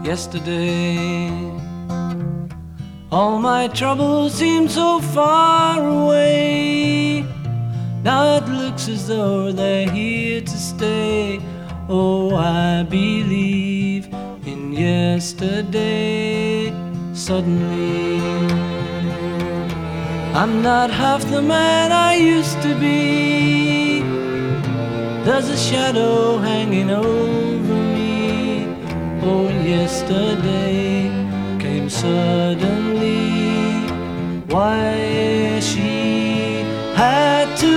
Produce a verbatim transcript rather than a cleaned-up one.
yesterday. All my troubles seem so far away. Now it looks as though they're here to stay. Oh, I believe in yesterday. Suddenly, I'm not half the man I used to be. There's a shadow hanging over me. Oh, yesterday came suddenly. Why she had to